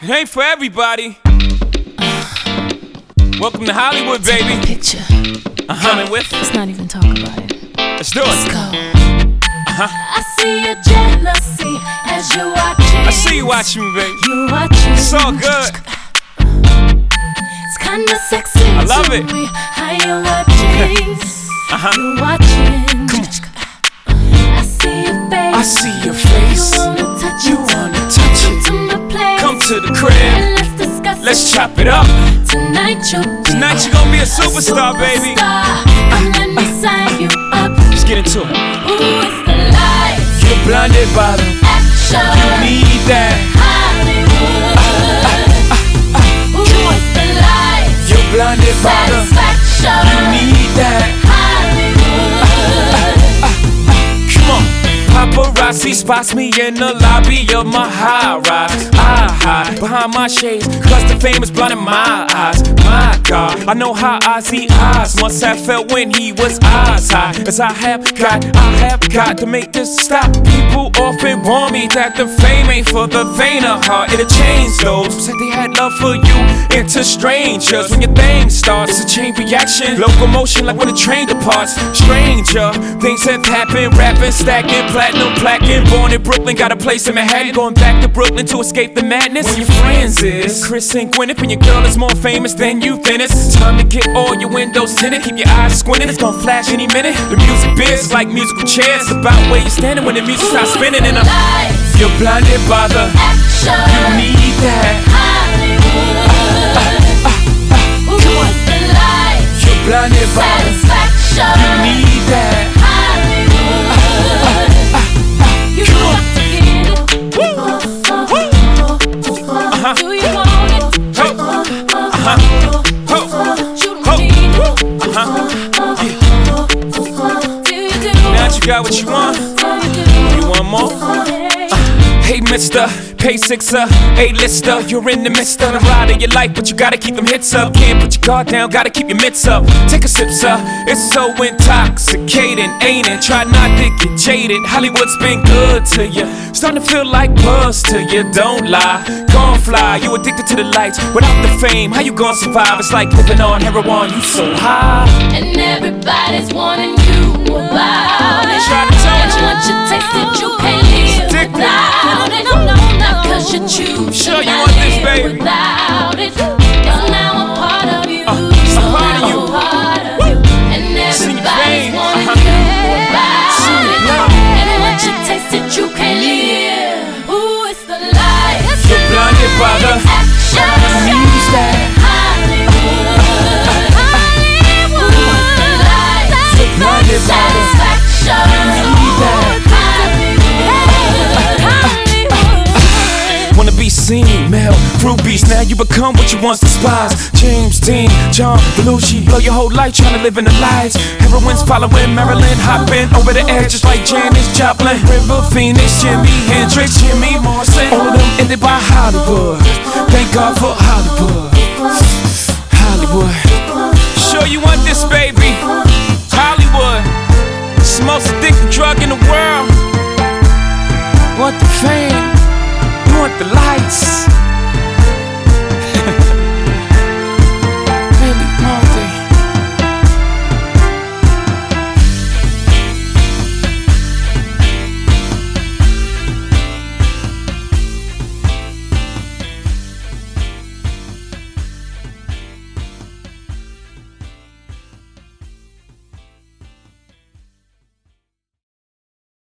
It ain't for everybody. Welcome to Hollywood, baby. Picture. Coming with. Let's not even talk about it. Let's do it. Let's go. I see your jealousy as you're watching. I see you watching me, baby. You're watching. It's all good. It's kinda sexy. I love it. How you're watching. You're watching. Come on. I see your face. I see your face. You wanna touch You it. wanna touch Come it. to my place. Come to the crib. And let's discuss Let's it. chop it up. Tonight you'll be Tonight you gonna be a superstar, baby. And let me sign you up. Let's get into it. Ooh, it's the lights. You're blinded by the Action. You need that. Hollywood. Ooh, it's the lights. You're blinded by the Satisfaction. You need that. Hollywood. Come on. Paparazzi spots me in the lobby of my high-rise. I hide behind my shades, cause the fame is blinding my eyes. My God, I know how Ozzy Oz must have felt when he was eyes high. As I have got to make this stop. People often warn me that the fame ain't for the faint of heart. It'll change those who said they had love for you into strangers. When your thing starts to change reaction, locomotion like when a train departs. Stranger, things have happened, rapping, stacking, platinum, plaquing. Born in Brooklyn, got a place in Manhattan. Going back to Brooklyn to escape the madness. When your friends is Chris and Gwyneth, and your girl is more famous than you, then it's time to get all your windows tinted. Keep your eyes squinting, it's gonna flash any minute. The music biz is like musical chairs, about where you're standing when the music starts spinning. And you're blinded by the Action. You need that. Hollywood. Ooh, it's the lights. You're blinded by the Satisfaction. You need that. Hollywood. You got to get it. Do you want it? Ho, You don't need it. Do you do? now that you got what you want, you want more? Hey mister, pay sixer, A-lister. You're in the midst of the ride of your life, but you gotta keep them hits up. Can't put your guard down, gotta keep your mitts up. Take a sip, sir, it's so intoxicating, ain't it? Try not to get jaded, Hollywood's been good to you. Starting to feel like buzz to you, don't lie. Gon' fly, you addicted to the lights. Without the fame, how you gon' survive? It's like living on heroin, you so high. And everybody's wanting you about it. Try to tell And you. once you taste it, you can't live Addicted. without it. Not cause you choose Sure to you not want this, live baby. without it. It's now a part of you. It's a part of you. A part of you. And Sing your everybody's veins. wanting you about it. And once you taste it, you can't live. Ooh, it's the lights. You're blinded by the Action. You need that. Hollywood. Ooh, it's the lights. You're blinded by the Satisfaction. need that. Hollywood. Wanna be seen, Mel, rubies. Now you become what you once despised. James Dean, John Belushi. Blow your whole life trying to live in the lights. Heroines following Marilyn, hopping over the edge just like Janis Joplin. River Phoenix, Jimi Hendrix, Jimmy Morrison. All of them ended by Hollywood. Thank God for Hollywood. Hollywood. Sure you want this, baby?